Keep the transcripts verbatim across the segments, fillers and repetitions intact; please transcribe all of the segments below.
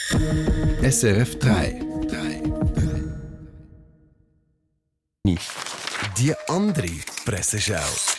S R F drei. Die andere Presseschau.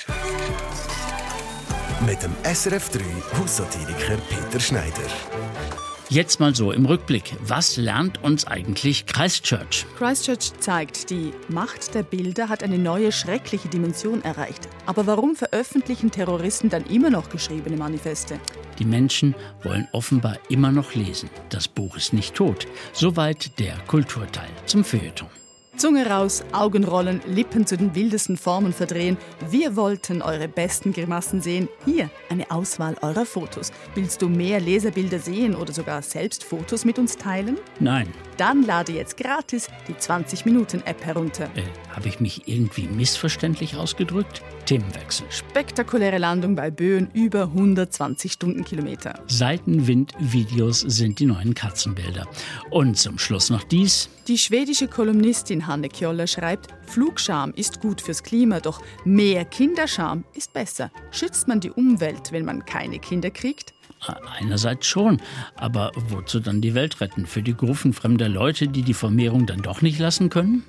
Mit dem S R F drei Haussatiriker Peter Schneider. Jetzt mal so im Rückblick. Was lernt uns eigentlich Christchurch? Christchurch zeigt, die Macht der Bilder hat eine neue, schreckliche Dimension erreicht. Aber warum veröffentlichen Terroristen dann immer noch geschriebene Manifeste? Die Menschen wollen offenbar immer noch lesen. Das Buch ist nicht tot. Soweit der Kulturteil zum Feuilleton. Zunge raus, Augen rollen, Lippen zu den wildesten Formen verdrehen. Wir wollten eure besten Grimassen sehen. Hier eine Auswahl eurer Fotos. Willst du mehr Leserbilder sehen oder sogar selbst Fotos mit uns teilen? Nein. Dann lade jetzt gratis die zwanzig Minuten App herunter. Äh, habe ich mich irgendwie missverständlich ausgedrückt? Themenwechsel. Spektakuläre Landung bei Böen über hundertzwanzig Stundenkilometer. Seitenwind-Videos sind die neuen Katzenbilder. Und zum Schluss noch dies. Die schwedische Kolumnistin Hanne Kjoller schreibt, Flugscham ist gut fürs Klima, doch mehr Kinderscham ist besser. Schützt man die Umwelt, wenn man keine Kinder kriegt? Einerseits schon, aber wozu dann die Welt retten? Für die Gruppen fremder Leute, die die Vermehrung dann doch nicht lassen können?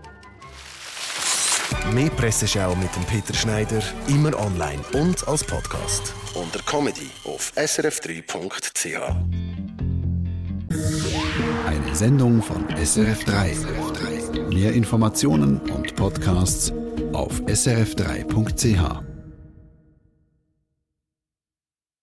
Mehr Presseschau mit dem Peter Schneider, immer online und als Podcast. Unter Comedy auf s r f drei punkt c h. Eine Sendung von S R F drei. Mehr Informationen und Podcasts auf s r f drei punkt c h.